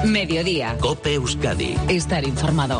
Mediodía. COPE Euskadi. Estar informado.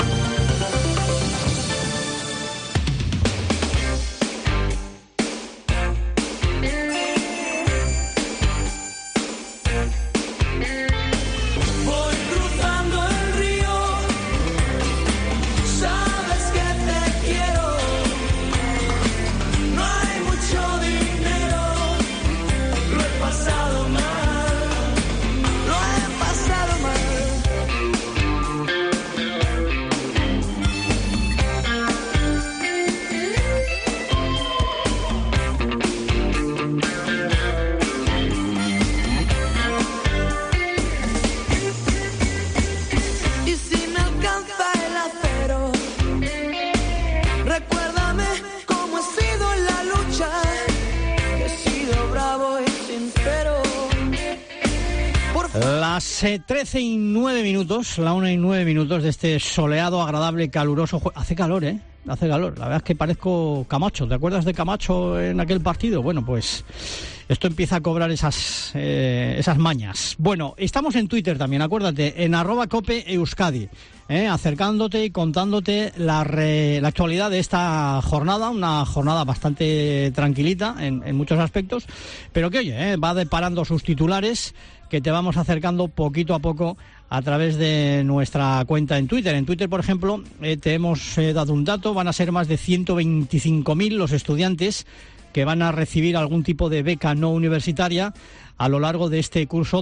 Las 13:09, la 1:09 de este soleado, agradable, caluroso. Hace calor, ¿eh? Hace calor. La verdad es que parezco Camacho. ¿Te acuerdas de Camacho en aquel partido? Bueno, pues esto empieza a cobrar esas mañas. Bueno, estamos en Twitter también, acuérdate, en @COPE Euskadi, acercándote y contándote la actualidad de esta jornada, una jornada bastante tranquilita en muchos aspectos, pero que, oye, va deparando sus titulares que te vamos acercando poquito a poco a través de nuestra cuenta en Twitter. En Twitter, por ejemplo, te hemos dado un dato: van a ser más de 125.000 los estudiantes que van a recibir algún tipo de beca no universitaria a lo largo de este curso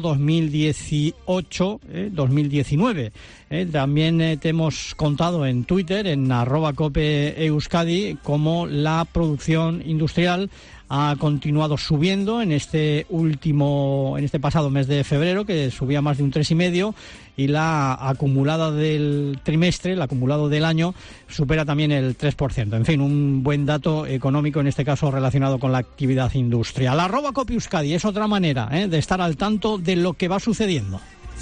2018-2019. También te hemos contado en Twitter, en @COPE Euskadi, cómo la producción industrial ha continuado subiendo en este pasado mes de febrero, que subía más de un 3,5, y la acumulada del trimestre, el acumulado del año, supera también el 3%. En fin, un buen dato económico, en este caso relacionado con la actividad industrial. @COPE Euskadi es otra manera de estar al tanto de lo que va sucediendo.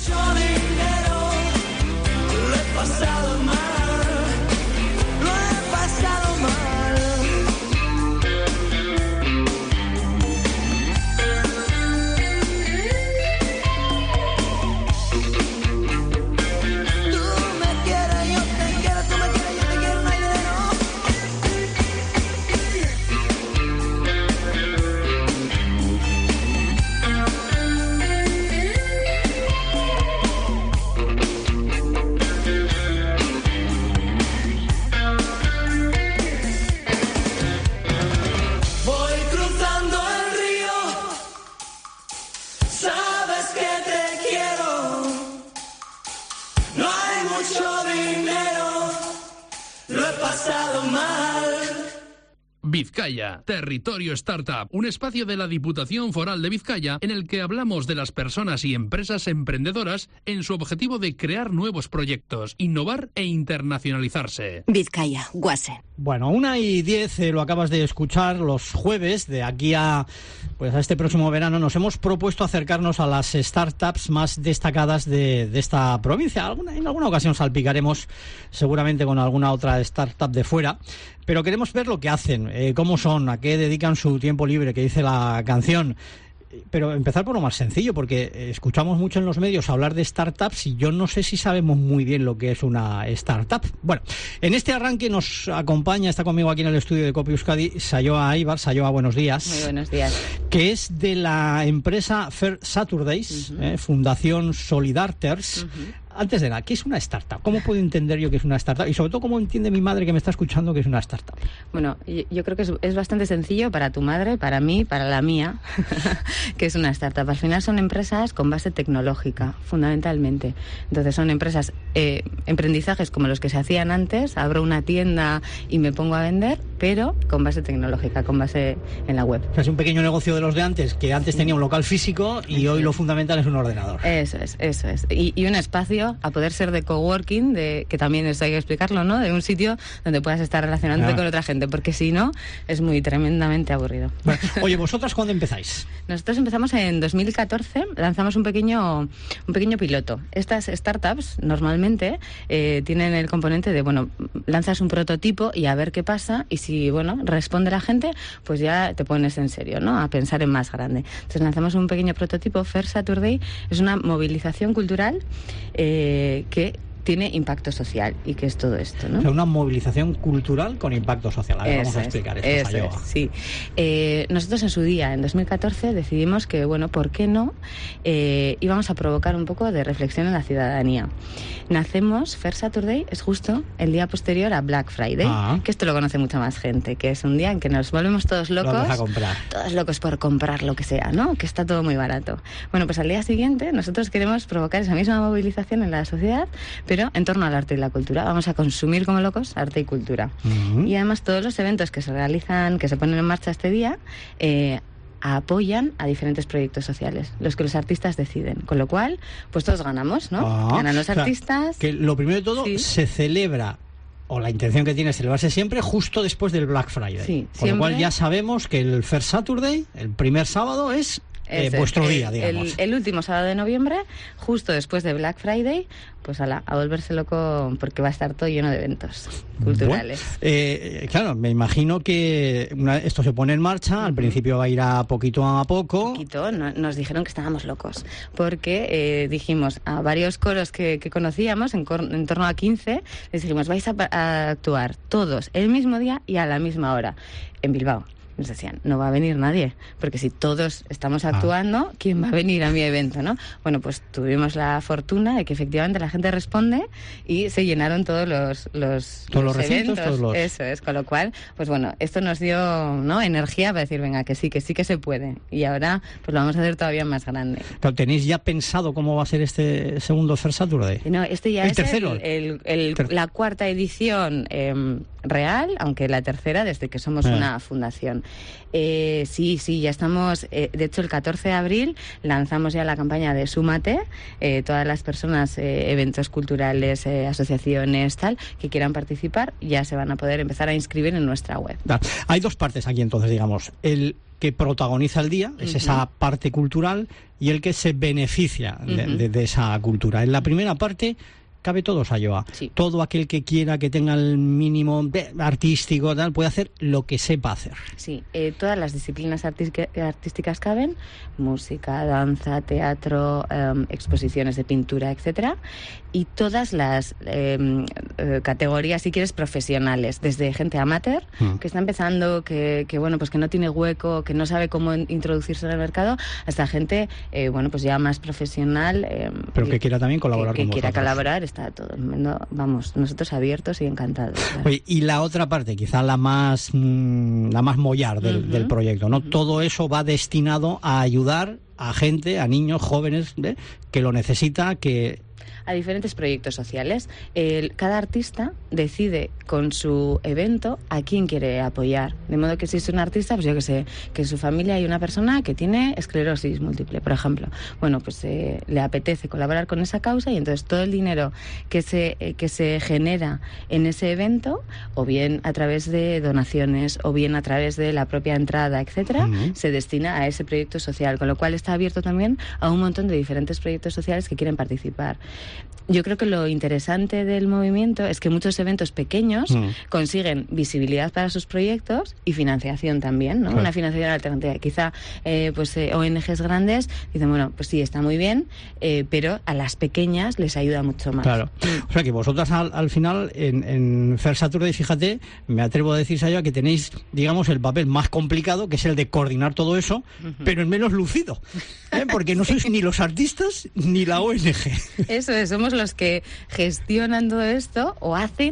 Vizcaya, Territorio Startup, un espacio de la Diputación Foral de Vizcaya en el que hablamos de las personas y empresas emprendedoras en su objetivo de crear nuevos proyectos, innovar e internacionalizarse. Vizcaya, Guase. Bueno, 1:10, lo acabas de escuchar. Los jueves, de aquí a este próximo verano, nos hemos propuesto acercarnos a las startups más destacadas de esta provincia. En alguna ocasión salpicaremos seguramente con alguna otra startup de fuera, pero queremos ver lo que hacen, cómo son, a qué dedican su tiempo libre, que dice la canción. Pero empezar por lo más sencillo, porque escuchamos mucho en los medios hablar de startups y yo no sé si sabemos muy bien lo que es una startup. Bueno, en este arranque nos acompaña, está conmigo aquí en el estudio de COPE Euskadi, Saioa Aibar. Saioa, buenos días. Muy buenos días. Que es de la empresa Fair Saturdays, Fundación Solidarters. Antes de nada, ¿qué es una startup? ¿Cómo puedo entender yo que es una startup? Y sobre todo, ¿cómo entiende mi madre que me está escuchando que es una startup? Bueno, yo creo que es bastante sencillo para tu madre, para mí, para la mía, que es una startup. Al final son empresas con base tecnológica, fundamentalmente. Entonces son empresas, emprendizajes como los que se hacían antes, abro una tienda y me pongo a vender, pero con base tecnológica, con base en la web. O sea, es un pequeño negocio de los de antes, que antes tenía un local físico y hoy lo fundamental es un ordenador. Eso es. Y un espacio sitio, a poder ser de coworking, que también esto hay que explicarlo, ¿no? De un sitio donde puedas estar relacionándote con otra gente, porque si no, es muy tremendamente aburrido. Bueno, oye, ¿vosotras cuándo empezáis? Nosotros empezamos en 2014, lanzamos un pequeño piloto. Estas startups normalmente tienen el componente de, bueno, lanzas un prototipo y a ver qué pasa, y si, bueno, responde la gente, pues ya te pones en serio, ¿no? A pensar en más grande. Entonces lanzamos un pequeño prototipo. First Saturday es una movilización cultural que tiene impacto social, y que es todo esto, ¿no? O sea, una movilización cultural con impacto social. A ver, vamos a explicar esto. Sí. Nosotros en su día, en 2014, decidimos que, bueno, ¿por qué no? Íbamos a provocar un poco de reflexión en la ciudadanía. Nacemos, First Saturday es justo el día posterior a Black Friday, que esto lo conoce mucha más gente, que es un día en que nos volvemos todos locos. Vamos a comprar. Todos locos por comprar lo que sea, ¿no? Que está todo muy barato. Bueno, pues al día siguiente nosotros queremos provocar esa misma movilización en la sociedad, pero en torno al arte y la cultura. Vamos a consumir como locos arte y cultura. Y además todos los eventos que se realizan, que se ponen en marcha este día, apoyan a diferentes proyectos sociales, los que los artistas deciden. Con lo cual, pues todos ganamos, ¿no? Ganan los artistas. Que lo primero de todo, se celebra, o la intención que tiene es celebrarse siempre justo después del Black Friday. Sí, con lo cual ya sabemos que el First Saturday, el primer sábado, es vuestro día, digamos. El último sábado de noviembre, justo después de Black Friday, pues a volverse loco, porque va a estar todo lleno de eventos culturales. Bueno, claro, me imagino que esto se pone en marcha, al principio va a ir a poquito a poco. Nos dijeron que estábamos locos, porque dijimos a varios coros que conocíamos, en torno a 15, les dijimos, vais a actuar todos el mismo día y a la misma hora en Bilbao. Nos decían, no va a venir nadie, porque si todos estamos actuando, ¿quién va a venir a mi evento, no? Bueno, pues tuvimos la fortuna de que efectivamente la gente responde y se llenaron todos los recintos, eventos. Eso es, con lo cual, pues bueno, esto nos dio, ¿no?, energía para decir, venga, que sí que se puede. Y ahora, pues lo vamos a hacer todavía más grande. Pero, ¿tenéis ya pensado cómo va a ser este segundo First Saturday? No, este ya ¿El es tercero? La cuarta edición real, aunque la tercera desde que somos una fundación. Sí, ya estamos. De hecho, el 14 de abril lanzamos ya la campaña de Súmate. Todas las personas, eventos culturales, asociaciones, tal, que quieran participar, ya se van a poder empezar a inscribir en nuestra web. Hay dos partes aquí, entonces, digamos. El que protagoniza el día, es esa parte cultural, y el que se beneficia de esa cultura. En la primera parte cabe todo, Sayoa. Sí. Todo aquel que quiera, que tenga el mínimo artístico, tal, puede hacer lo que sepa hacer. Sí, todas las disciplinas artísticas caben: música, danza, teatro, exposiciones de pintura, etcétera, y todas las categorías, si quieres, profesionales, desde gente amateur que está empezando, que bueno, pues que no tiene hueco, que no sabe cómo introducirse en el mercado, hasta gente bueno, pues ya más profesional, pero que quiera también colaborar con vosotros. Que quiera colaborar. Está todo el mundo, vamos, nosotros abiertos y encantados. Claro. Oye, y la otra parte, quizá la más mollar del proyecto, ¿no? Todo eso va destinado a ayudar a gente, a niños, jóvenes, que lo necesita, a diferentes proyectos sociales. Cada artista decide con su evento a quién quiere apoyar. De modo que si es un artista, pues yo que sé, que en su familia hay una persona que tiene esclerosis múltiple, por ejemplo. Bueno, pues le apetece colaborar con esa causa, y entonces todo el dinero que se genera en ese evento, o bien a través de donaciones, o bien a través de la propia entrada, etcétera, se destina a ese proyecto social, con lo cual está abierto también a un montón de diferentes proyectos sociales que quieren participar. Yo creo que lo interesante del movimiento es que muchos eventos pequeños consiguen visibilidad para sus proyectos y financiación también, ¿no? Claro. Una financiación alternativa. Quizá ONGs grandes dicen, bueno, pues sí, está muy bien, pero a las pequeñas les ayuda mucho más. Claro. O sea que vosotras al final en First Saturday, fíjate, me atrevo a decir, Sayoa, que tenéis, digamos, el papel más complicado, que es el de coordinar todo eso, pero el menos lucido, porque no sois ni los artistas ni la ONG. Eso es, somos los que gestionan todo esto, o hacen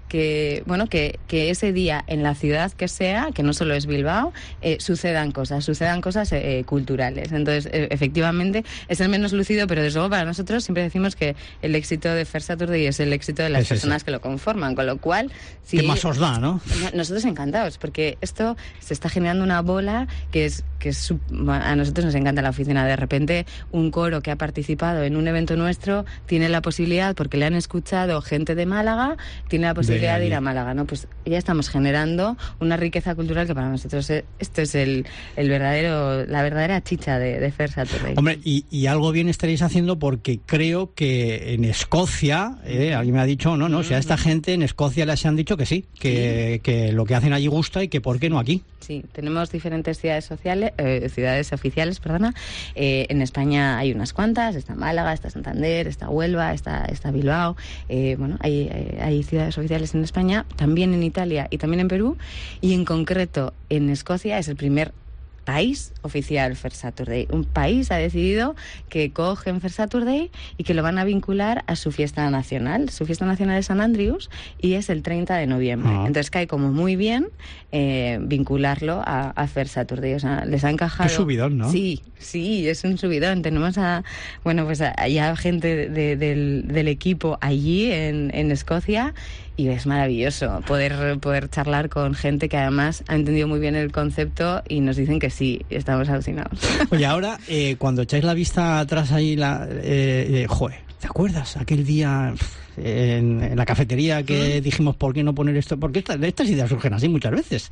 que ese día en la ciudad que sea, que no solo es Bilbao, sucedan cosas culturales. Entonces, efectivamente, es el menos lucido, pero desde luego para nosotros siempre decimos que el éxito de First Saturday es el éxito de las personas que lo conforman, con lo cual... ¿Qué más os da, no? Nosotros encantados, porque esto se está generando una bola que a nosotros nos encanta la oficina. De repente, un coro que ha participado en un evento nuestro tiene la posibilidad, porque le han escuchado gente de Málaga, tiene la posibilidad de ir a Málaga, ¿no? Pues ya estamos generando una riqueza cultural que para nosotros esto es la verdadera chicha de First Saturday. Hombre, y algo bien estaréis haciendo, porque creo que en Escocia, alguien me ha dicho, no, si a esta gente en Escocia les han dicho que sí, que lo que hacen allí gusta y que por qué no aquí. Sí, tenemos diferentes ciudades oficiales, en España hay unas cuantas, está Málaga, está Santander, está Huelva, está Bilbao, hay ciudades oficiales en España, también en Italia y también en Perú, y en concreto en Escocia es el primer país oficial First Saturday. Un país ha decidido que cogen First Saturday y que lo van a vincular a su fiesta nacional. Su fiesta nacional es St. Andrews y es el 30 de noviembre. Entonces cae como muy bien vincularlo a First Saturday. O sea, les ha encajado... Qué subidón, ¿no? Sí, es un subidón. Tenemos a gente del equipo allí en Escocia, y es maravilloso poder charlar con gente que además ha entendido muy bien el concepto y nos dicen que sí, estamos alucinados. Oye, ahora, cuando echáis la vista atrás ahí, ¿te acuerdas aquel día en la cafetería que dijimos por qué no poner esto? Porque estas ideas surgen así muchas veces.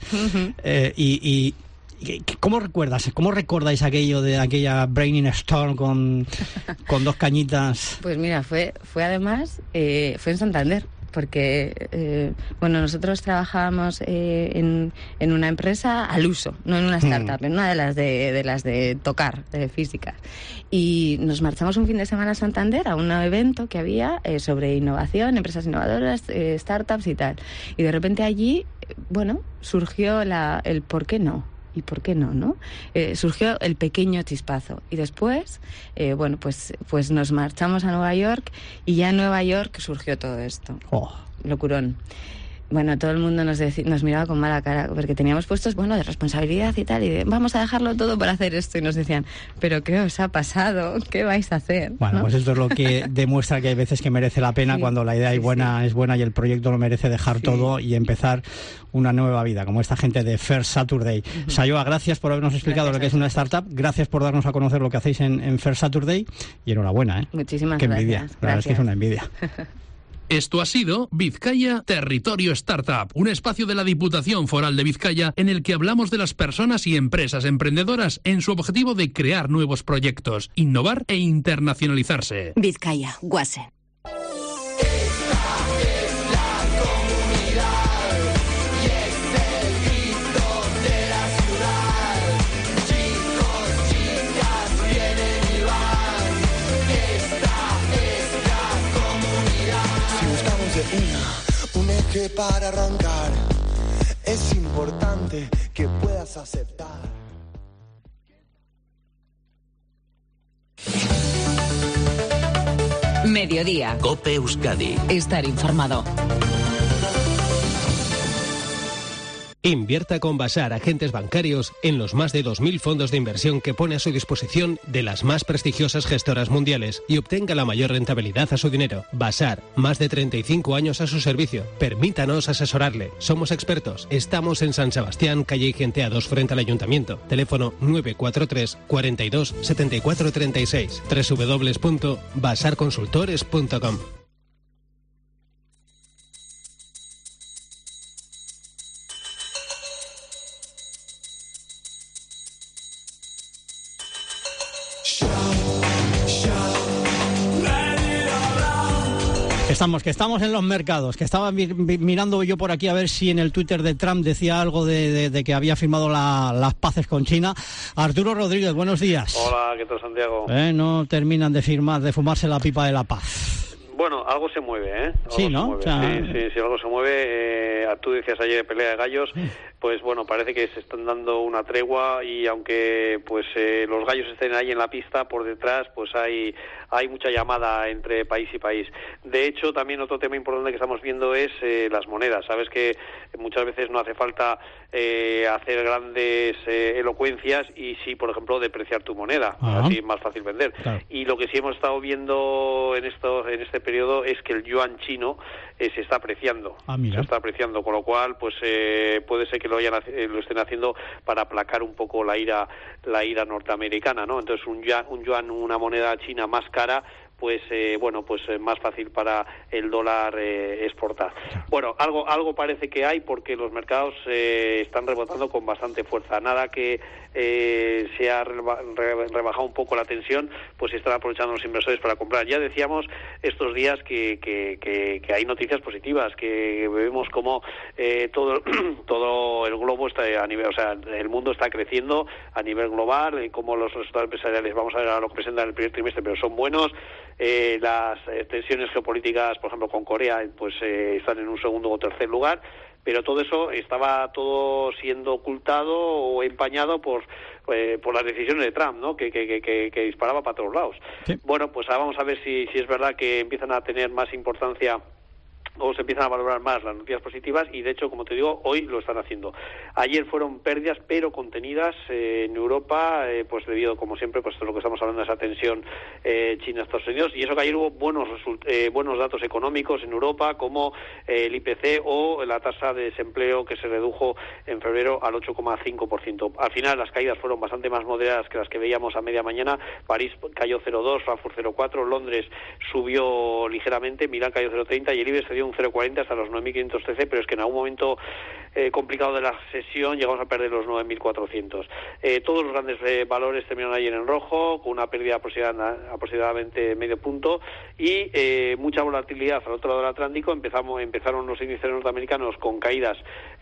¿Cómo recordáis aquello de aquella brainstorm con dos cañitas? Pues mira, fue además fue en Santander. Porque nosotros trabajábamos en una empresa al uso, no en una startup, en una de las de tocar, físicas. Y nos marchamos un fin de semana a Santander a un evento que había sobre innovación, empresas innovadoras, startups y tal. Y de repente allí, surgió el ¿por qué no? ¿Y por qué no, no? Surgió el pequeño chispazo. Y después, pues nos marchamos a Nueva York, y ya en Nueva York surgió todo esto. Locurón. Bueno, todo el mundo nos miraba con mala cara, porque teníamos puestos, de responsabilidad y tal, y de vamos a dejarlo todo para hacer esto. Y nos decían, ¿pero qué os ha pasado? ¿Qué vais a hacer? Bueno, ¿no? Pues esto es lo que demuestra que hay veces que merece la pena cuando la idea es buena y el proyecto lo merece dejar todo y empezar una nueva vida, como esta gente de First Saturday. Sayoa, gracias por habernos explicado lo que es una startup, gracias por darnos a conocer lo que hacéis en First Saturday, y enhorabuena, ¿eh? Muchísimas Qué envidia. gracias. La verdad es que es una envidia. Esto ha sido Vizcaya Territorio Startup, un espacio de la Diputación Foral de Vizcaya en el que hablamos de las personas y empresas emprendedoras en su objetivo de crear nuevos proyectos, innovar e internacionalizarse. Vizcaya, Guasen. Un eje para arrancar, es importante que puedas aceptar. Mediodía. COPE Euskadi. Estar informado. Invierta con Basar Agentes Bancarios en los más de 2.000 fondos de inversión que pone a su disposición de las más prestigiosas gestoras mundiales y obtenga la mayor rentabilidad a su dinero. Basar, más de 35 años a su servicio. Permítanos asesorarle. Somos expertos. Estamos en San Sebastián, calle Igentea 2 frente al Ayuntamiento. Teléfono 943 42 74 36. www.basarconsultores.com. Que estamos en los mercados, que estaba mirando yo por aquí a ver si en el Twitter de Trump decía algo de que había firmado las paces con China. Arturo Rodríguez, buenos días. Hola, ¿qué tal, Santiago? No terminan de fumarse la pipa de la paz. Bueno, algo se mueve, ¿eh? Sí, ¿no? O sea... Sí, algo se mueve. Tú decías ayer de pelea de gallos, pues bueno, parece que se están dando una tregua y aunque pues los gallos estén ahí en la pista, por detrás pues hay mucha llamada entre país y país. De hecho, también otro tema importante que estamos viendo es las monedas. Sabes que muchas veces no hace falta hacer grandes elocuencias y sí, por ejemplo, depreciar tu moneda. Así es más fácil vender. Claro. Y lo que sí hemos estado viendo en este periodo es que el yuan chino se está apreciando. Se está apreciando, con lo cual pues puede ser que lo estén haciendo para aplacar un poco la ira norteamericana, ¿no? Entonces un yuan, una moneda china más cara, pues más fácil para el dólar exportar. Bueno, algo parece que hay porque los mercados están rebotando con bastante fuerza. Nada que se ha rebajado un poco la tensión, pues están aprovechando los inversores para comprar. Ya decíamos estos días que hay noticias positivas, que vemos como todo el globo está a nivel, o sea, el mundo está creciendo a nivel global, como los resultados empresariales, vamos a ver a lo que presentan el primer trimestre, pero son buenos. Las tensiones geopolíticas, por ejemplo, con Corea, pues están en un segundo o tercer lugar, pero todo eso estaba siendo ocultado o empañado por las decisiones de Trump, ¿no? Que disparaba para todos lados. Sí. Bueno, pues ahora vamos a ver si es verdad que empiezan a tener más importancia o se empiezan a valorar más las noticias positivas y de hecho, como te digo, hoy lo están haciendo. Ayer fueron pérdidas pero contenidas en Europa, pues debido, como siempre, pues lo que estamos hablando de esa tensión China-Estados Unidos, y eso que ayer hubo buenos datos económicos en Europa, como el IPC o la tasa de desempleo que se redujo en febrero al 8,5%. Al final las caídas fueron bastante más moderadas que las que veíamos a media mañana. París cayó 0,2, Frankfurt 0,4, Londres subió ligeramente, Milán cayó 0,30 y el IBEX se dio un 0,40 hasta los 9.513, pero es que en algún momento complicado de la sesión llegamos a perder los 9.400. Todos los grandes valores terminaron ayer en rojo, con una pérdida aproximadamente medio punto y mucha volatilidad al otro lado del Atlántico. Empezaron los índices norteamericanos con caídas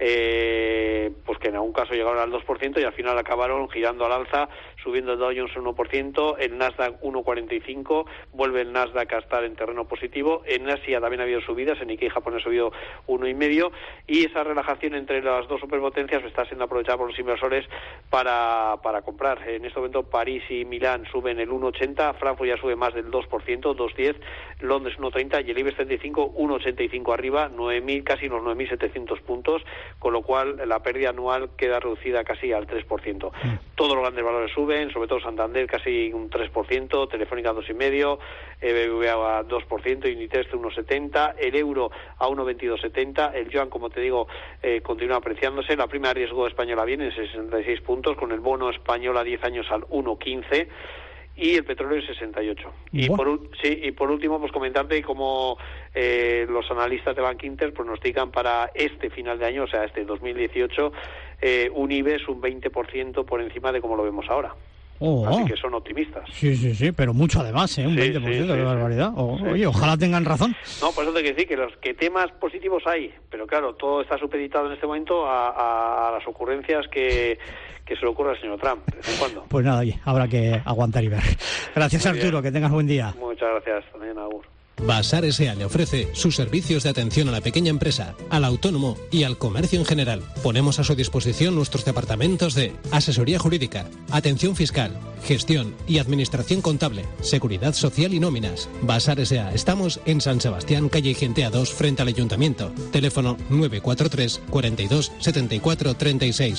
pues que en algún caso llegaron al 2% y al final acabaron girando al alza, subiendo el Dow Jones 1%, el Nasdaq 1,45%, vuelve el Nasdaq a estar en terreno positivo. En Asia también ha habido subidas, en Nikkei japonés ha subido 1,5%, y esa relajación entre las dos superpotencias está siendo aprovechada por los inversores para comprar. En este momento París y Milán suben el 1,80%, Frankfurt ya sube más del 2%, 2,10%, Londres 1,30% y el IBEX 35 1,85 arriba, casi los 9.700 puntos, con lo cual la pérdida anual queda reducida casi al 3%. Todos los grandes valores suben, sobre todo Santander casi un 3%, Telefónica 2,5%, BBVA 2%, Inditex 1,70%, el euro a 1,2270, el yuan, como te digo, continúa apreciándose, la prima de riesgo española viene en 66 puntos, con el bono español a 10 años al 1,15%, y el petróleo en 68. Y por último, pues comentarte cómo los analistas de Bank Inter pronostican para este final de año, o sea, este 2018, un IBEX un 20% por encima de como lo vemos ahora. Así que son optimistas. Sí, pero mucho además, un 20%, qué barbaridad. Oye, ojalá tengan razón. No, por eso te quiero decir que temas positivos hay, pero claro, todo está supeditado en este momento a las ocurrencias que se le ocurra al señor Trump, de vez en cuando. Pues nada, oye, habrá que aguantar y ver. Gracias, Arturo, que tengas buen día. Muchas gracias, también, Agur. Basar S.A. le ofrece sus servicios de atención a la pequeña empresa, al autónomo y al comercio en general. Ponemos a su disposición nuestros departamentos de asesoría jurídica, atención fiscal, gestión y administración contable, seguridad social y nóminas. Basar S.A. Estamos en San Sebastián, calle Gentea 2, frente al Ayuntamiento. Teléfono 943 42 74 36,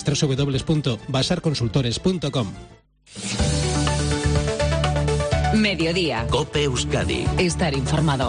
www.basarconsultores.com. Mediodía. COPE Euskadi. Estar informado.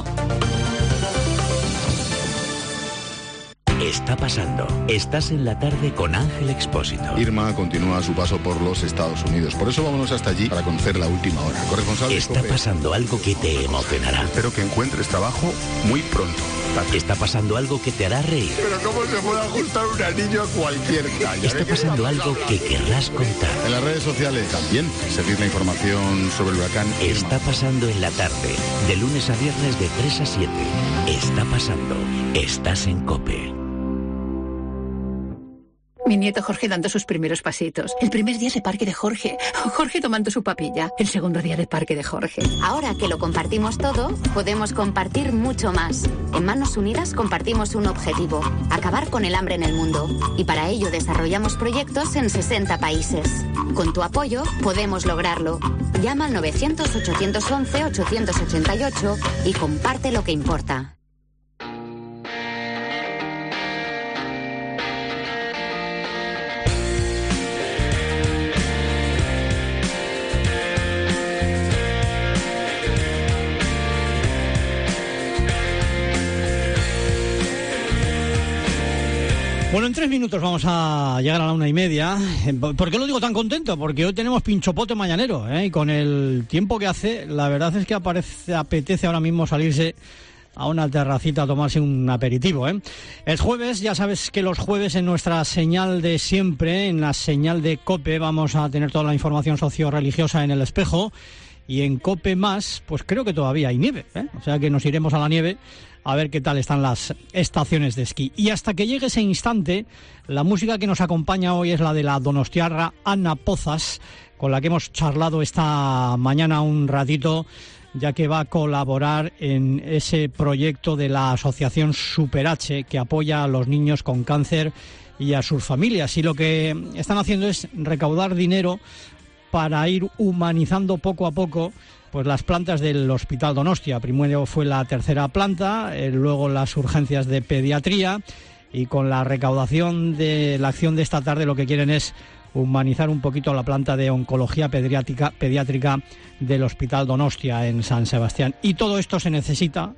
Está pasando. Estás en la tarde con Ángel Expósito. Irma continúa su paso por los Estados Unidos. Por eso vámonos hasta allí para conocer la última hora. Corresponsal de Está pasando algo que te emocionará. Espero que encuentres trabajo muy pronto. Está pasando algo que te hará reír. Pero ¿cómo se puede ajustar un anillo a cualquier talla? Está pasando algo que querrás contar. En las redes sociales también seguir la información sobre el huracán Irma. Está pasando en la tarde, de lunes a viernes de 3 a 7. Está pasando. Estás en COPE. Mi nieto Jorge dando sus primeros pasitos. El primer día de parque de Jorge. Jorge tomando su papilla. El segundo día de parque de Jorge. Ahora que lo compartimos todo, podemos compartir mucho más. En Manos Unidas compartimos un objetivo: acabar con el hambre en el mundo. Y para ello desarrollamos proyectos en 60 países. Con tu apoyo podemos lograrlo. Llama al 900-811-888 y comparte lo que importa. Bueno, en 3 minutos vamos a llegar a la 1:30. ¿Por qué lo digo tan contento? Porque hoy tenemos pinchopote mañanero, y con el tiempo que hace, la verdad es que apetece ahora mismo salirse a una terracita a tomarse un aperitivo, Es jueves, ya sabes que los jueves en nuestra señal de siempre, en la señal de COPE, vamos a tener toda la información socio-religiosa en El Espejo, y en COPE Más, pues creo que todavía hay nieve, O sea que nos iremos a la nieve a ver qué tal están las estaciones de esquí. Y hasta que llegue ese instante, la música que nos acompaña hoy es la de la donostiarra Ana Pozas, con la que hemos charlado esta mañana un ratito, ya que va a colaborar en ese proyecto de la asociación Super H, que apoya a los niños con cáncer y a sus familias. Y lo que están haciendo es recaudar dinero para ir humanizando poco a poco pues las plantas del Hospital Donostia. Primero fue la tercera planta, luego las urgencias de pediatría, y con la recaudación de la acción de esta tarde lo que quieren es humanizar un poquito la planta de oncología pediátrica del Hospital Donostia en San Sebastián. Y todo esto se necesita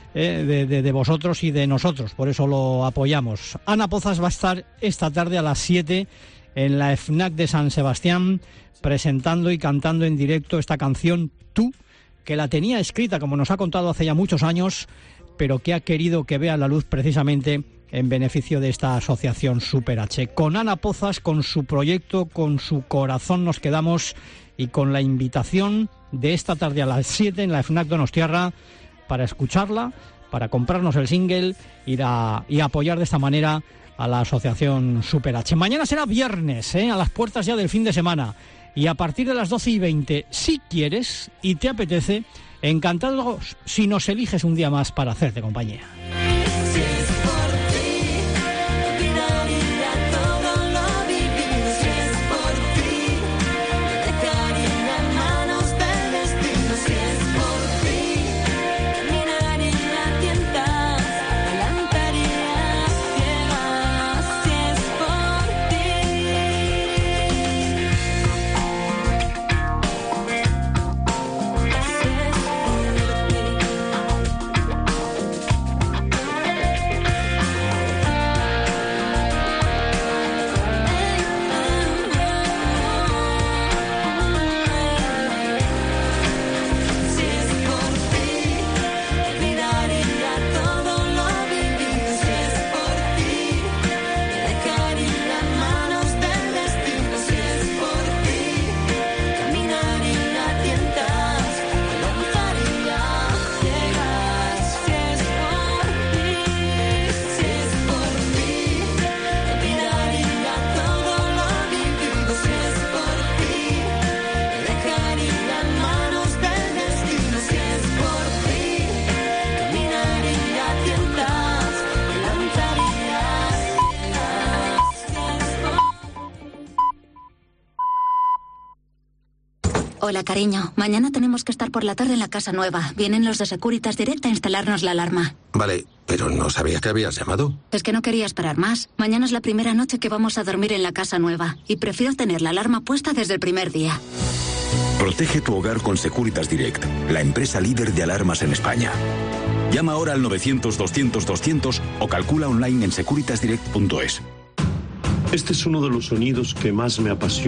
de vosotros y de nosotros, por eso lo apoyamos. Ana Pozas va a estar esta tarde a las 7 en la FNAC de San Sebastián, presentando y cantando en directo esta canción Tú, que la tenía escrita, como nos ha contado, hace ya muchos años, pero que ha querido que vea la luz precisamente en beneficio de esta asociación Super H. Con Ana Pozas, con su proyecto, con su corazón nos quedamos, y con la invitación de esta tarde a las 7 en la FNAC Donostiarra para escucharla, para comprarnos el single y apoyar de esta manera a la asociación Super H. Mañana será viernes, a las puertas ya del fin de semana. Y a partir de las 12:20, si quieres y te apetece, encantados si nos eliges un día más para hacerte compañía. Hola, cariño. Mañana tenemos que estar por la tarde en la casa nueva. Vienen los de Securitas Direct a instalarnos la alarma. Vale, pero no sabía que habías llamado. Es que no quería esperar más. Mañana es la primera noche que vamos a dormir en la casa nueva y prefiero tener la alarma puesta desde el primer día. Protege tu hogar con Securitas Direct, la empresa líder de alarmas en España. Llama ahora al 900-200-200 o calcula online en securitasdirect.es. Este es uno de los sonidos que más me apasiona.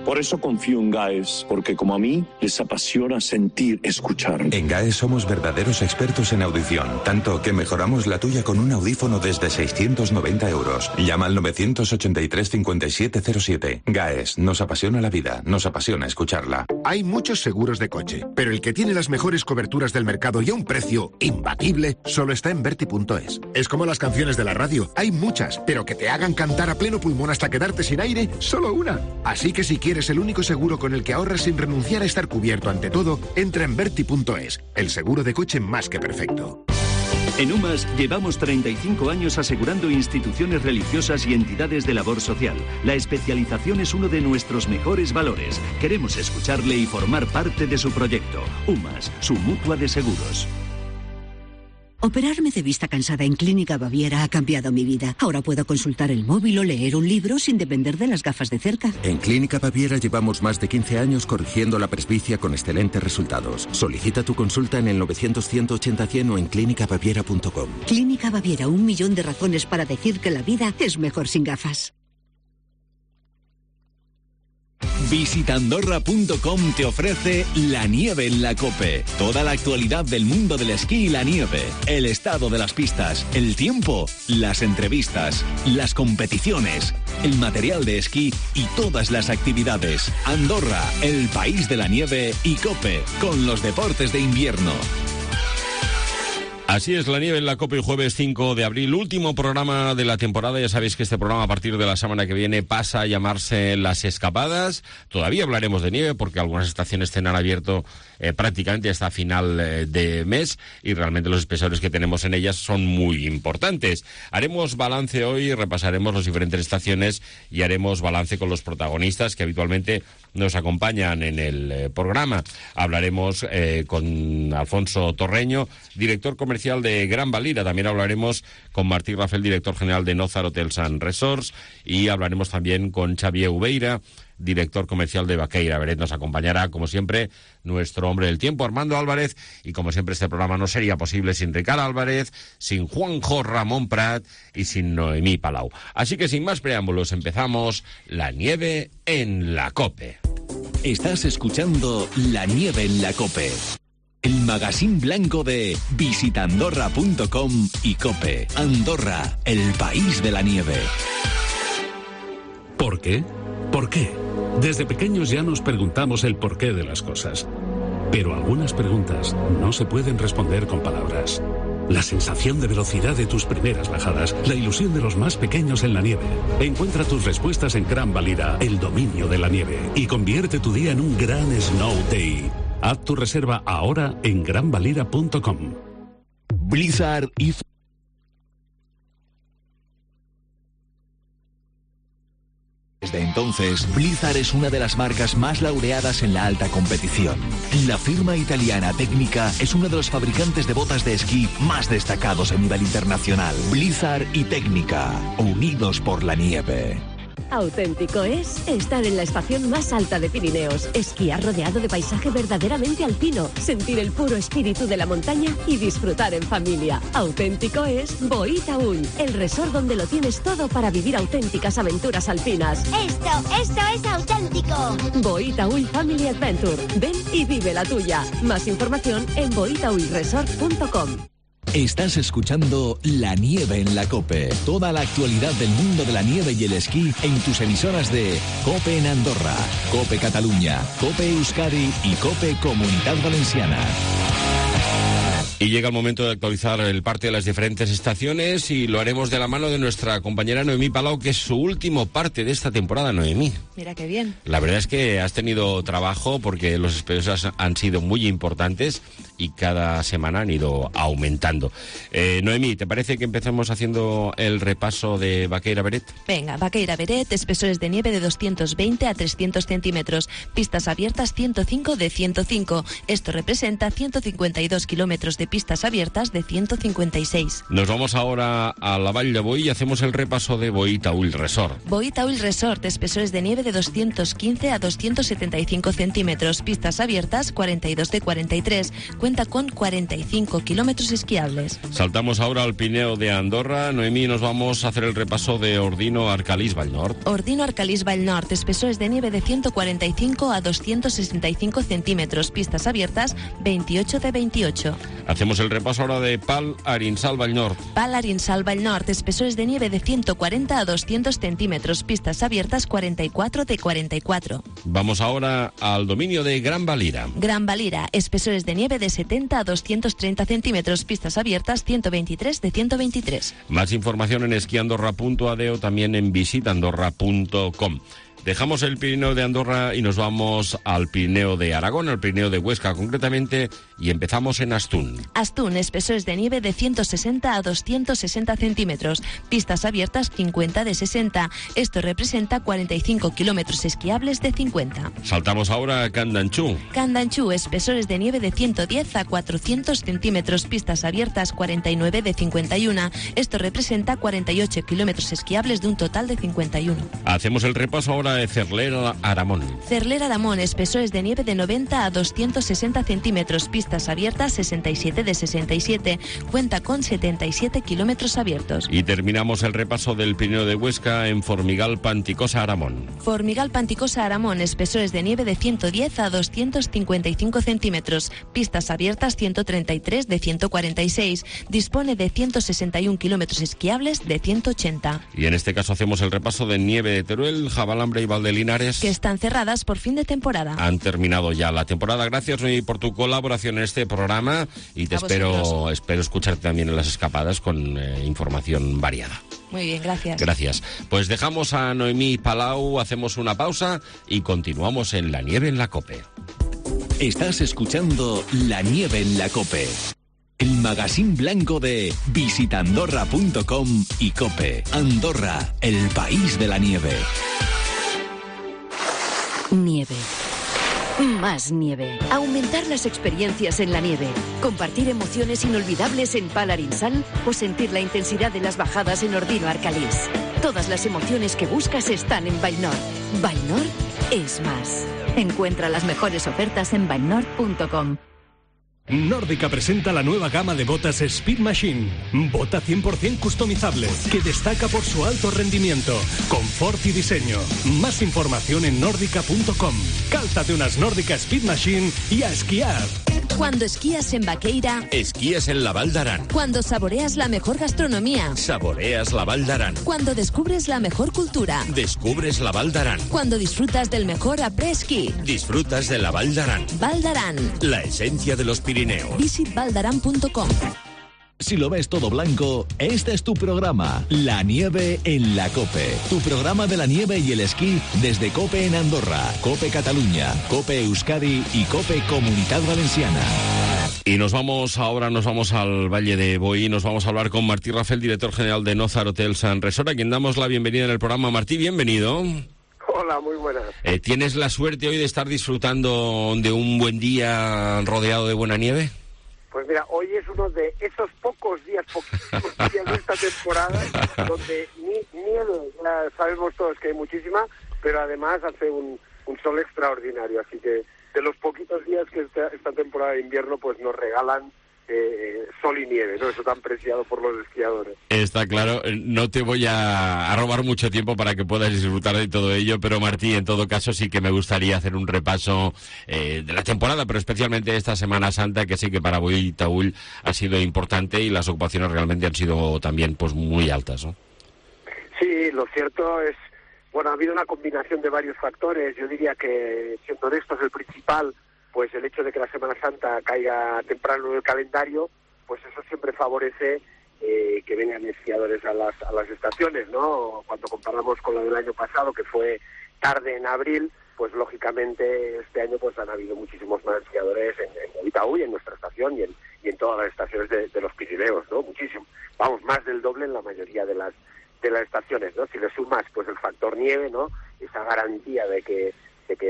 Por eso confío en GAES, porque como a mí, les apasiona sentir, escuchar. En GAES somos verdaderos expertos en audición, tanto que mejoramos la tuya con un audífono desde 690 euros. Llama al 983 5707. GAES, nos apasiona la vida, nos apasiona escucharla. Hay muchos seguros de coche, pero el que tiene las mejores coberturas del mercado y a un precio imbatible solo está en Verti.es. Es como las canciones de la radio, hay muchas, pero que te hagan cantar a pleno pulmón hasta quedarte sin aire, solo una. Así que si quieres el único seguro con el que ahorras sin renunciar a estar cubierto ante todo, entra en Verti.es, el seguro de coche más que perfecto. En UMAS llevamos 35 años asegurando instituciones religiosas y entidades de labor social. La especialización es uno de nuestros mejores valores. Queremos escucharle y formar parte de su proyecto. UMAS, su mutua de seguros. Operarme de vista cansada en Clínica Baviera ha cambiado mi vida. Ahora puedo consultar el móvil o leer un libro sin depender de las gafas de cerca. En Clínica Baviera llevamos más de 15 años corrigiendo la presbicia con excelentes resultados. Solicita tu consulta en el 900-180-100 o en clínicabaviera.com. Clínica Baviera, 1 millón de razones para decir que la vida es mejor sin gafas. Visitandorra.com te ofrece la nieve en la COPE. Toda la actualidad del mundo del esquí y la nieve. El estado de las pistas, el tiempo, las entrevistas, las competiciones, el material de esquí y todas las actividades. Andorra, el país de la nieve y COPE, con los deportes de invierno. Así es, la nieve en la COPE, jueves 5 de abril, último programa de la temporada. Ya sabéis que este programa a partir de la semana que viene pasa a llamarse Las Escapadas. Todavía hablaremos de nieve porque algunas estaciones tendrán abierto prácticamente hasta final de mes y realmente los espesores que tenemos en ellas son muy importantes. Haremos balance hoy, repasaremos las diferentes estaciones y haremos balance con los protagonistas que habitualmente nos acompañan en el programa. Hablaremos con Alfonso Torreño, director comercial de Gran Valira. También hablaremos con Martí Rafel, director general de Nozar Hotels and Resorts, y hablaremos también con Xavier Ubeira, director comercial de Baqueira Beret. Nos acompañará, como siempre, nuestro hombre del tiempo, Armando Álvarez, y como siempre este programa no sería posible sin Ricard Álvarez, sin Juanjo Ramón Prat y sin Noemí Palau. Así que sin más preámbulos empezamos La nieve en la COPE. Estás escuchando La nieve en la COPE, el magazín blanco de Visitandorra.com y COPE. Andorra, el país de la nieve. ¿Por qué? ¿Por qué? Desde pequeños ya nos preguntamos el porqué de las cosas. Pero algunas preguntas no se pueden responder con palabras. La sensación de velocidad de tus primeras bajadas, la ilusión de los más pequeños en la nieve. Encuentra tus respuestas en Gran Valira, el dominio de la nieve, y convierte tu día en un gran Snow Day. Haz tu reserva ahora en granvalira.com. Blizzard y... Desde entonces, Blizzard es una de las marcas más laureadas en la alta competición. La firma italiana Tecnica es uno de los fabricantes de botas de esquí más destacados a nivel internacional. Blizzard y Tecnica, unidos por la nieve. Auténtico es estar en la estación más alta de Pirineos, esquiar rodeado de paisaje verdaderamente alpino, sentir el puro espíritu de la montaña y disfrutar en familia. Auténtico es Boitaúl, el resort donde lo tienes todo para vivir auténticas aventuras alpinas. Esto es auténtico. Boitaúl Family Adventure. Ven y vive la tuya. Más información en boitaulresort.com. Estás escuchando La nieve en la COPE. Toda la actualidad del mundo de la nieve y el esquí en tus emisoras de COPE en Andorra, COPE Cataluña, COPE Euskadi y COPE Comunitat Valenciana. Y llega el momento de actualizar el parte de las diferentes estaciones y lo haremos de la mano de nuestra compañera Noemí Palau, que es su último parte de esta temporada. Noemí, mira qué bien. La verdad es que has tenido trabajo porque los espesores han sido muy importantes y cada semana han ido aumentando. Noemí, ¿te parece que empecemos haciendo el repaso de Baqueira Beret? Venga, Baqueira Beret, espesores de nieve de 220 a 300 centímetros, pistas abiertas 105 de 105. Esto representa 152 kilómetros de pistas abiertas de 156. Nos vamos ahora a la Vall de Boí y hacemos el repaso de Boí Taüll Resort. Boí Taüll Resort, espesores de nieve de 215 a 275 centímetros, pistas abiertas 42 de 43, cuenta con 45 kilómetros esquiables. Saltamos ahora al Pirineo de Andorra. Noemí, nos vamos a hacer el repaso de Ordino Arcalís Vall Nord. Ordino Arcalís Vall Nord, espesores de nieve de 145 a 265 centímetros, pistas abiertas 28 de 28. Hacemos el repaso ahora de Pal Arinsal Vall Nord. Pal Arinsal Vall Nord, espesores de nieve de 140 a 200 centímetros, pistas abiertas 44 de 44. Vamos ahora al dominio de Gran Valira. Gran Valira, espesores de nieve de 70 a 230 centímetros, pistas abiertas 123 de 123. Más información en esquiandorra.ade o también en visitandorra.com. Dejamos el Pirineo de Andorra y nos vamos al Pirineo de Aragón, al Pirineo de Huesca concretamente, y empezamos en Astún. Astún, espesores de nieve de 160 a 260 centímetros, pistas abiertas 50 de 60. Esto representa 45 kilómetros esquiables de 50. Saltamos ahora a Candanchú. Candanchú, espesores de nieve de 110 a 400 centímetros, pistas abiertas 49 de 51. Esto representa 48 kilómetros esquiables de un total de 51. Hacemos el repaso ahora de Cerler Aramón. Cerler Aramón, espesores de nieve de 90 a 260 centímetros, pistas abiertas 67 de 67, cuenta con 77 kilómetros abiertos. Y terminamos el repaso del Pirineo de Huesca en Formigal Panticosa Aramón. Formigal Panticosa Aramón, espesores de nieve de 110 a 255 centímetros, pistas abiertas 133 de 146, dispone de 161 kilómetros esquiables de 180. Y en este caso hacemos el repaso de nieve de Teruel, Jabalambre y Valdelinares, que están cerradas por fin de temporada. Han terminado ya la temporada. Gracias, Noemí, por tu colaboración en este programa y te espero escucharte también en las escapadas con información variada. Muy bien, gracias. Gracias. Pues dejamos a Noemí Palau, hacemos una pausa y continuamos en La Nieve en la COPE. Estás escuchando La Nieve en la COPE, el magazín blanco de visitandorra.com y COPE. Andorra, el país de la nieve. Nieve. Más nieve. Aumentar las experiencias en la nieve. Compartir emociones inolvidables en Pal Arinsal o sentir la intensidad de las bajadas en Ordino Arcalís. Todas las emociones que buscas están en Vall Nord. Vall Nord es más. Encuentra las mejores ofertas en vallnord.com. Nórdica presenta la nueva gama de botas Speed Machine. Bota 100% customizable, que destaca por su alto rendimiento, confort y diseño. Más información en nórdica.com. Cálzate unas Nórdica Speed Machine y a esquiar. Cuando esquías en Baqueira, esquías en la Val d'Aran. Cuando saboreas la mejor gastronomía, saboreas la Val d'Aran. Cuando descubres la mejor cultura, descubres la Val d'Aran. Cuando disfrutas del mejor après-ski, disfrutas de la Val d'Aran. Val d'Aran, la esencia de los Pirineos. Visit valdaran.com. Si lo ves todo blanco, este es tu programa, La Nieve en la COPE. Tu programa de la nieve y el esquí desde COPE en Andorra, COPE Cataluña, COPE Euskadi y COPE Comunitat Valenciana. Y nos vamos al Valle de Boí, nos vamos a hablar con Martí Rafel, director general de Nozar Hotels and Resort, a quien damos la bienvenida en el programa. Martí, bienvenido. Hola, muy buenas. ¿Tienes la suerte hoy de estar disfrutando de un buen día rodeado de buena nieve? Pues mira, hoy es uno de esos poquísimos días de esta temporada donde nieve, ya sabemos todos que hay muchísima, pero además hace un sol extraordinario, así que de los poquitos días que esta temporada de invierno pues nos regalan sol y nieve, ¿no? Eso tan preciado por los esquiadores. Está claro, no te voy a robar mucho tiempo para que puedas disfrutar de todo ello, pero Martí, en todo caso sí que me gustaría hacer un repaso de la temporada, pero especialmente esta Semana Santa, que sí que para Boí Taüll ha sido importante y las ocupaciones realmente han sido también pues muy altas, ¿no? Sí, lo cierto es, bueno, ha habido una combinación de varios factores. Yo diría que, siendo honestos, el principal, pues el hecho de que la Semana Santa caiga temprano en el calendario, pues eso siempre favorece que vengan esquiadores a las estaciones, ¿no? Cuando comparamos con lo del año pasado, que fue tarde en abril, pues lógicamente este año pues han habido muchísimos más esquiadores en Boí Taüll, en nuestra estación y en todas las estaciones de los Pirineos, ¿no? Muchísimo. Vamos, más del doble en la mayoría de las estaciones, ¿no? Si le sumas pues el factor nieve, ¿no? Esa garantía de que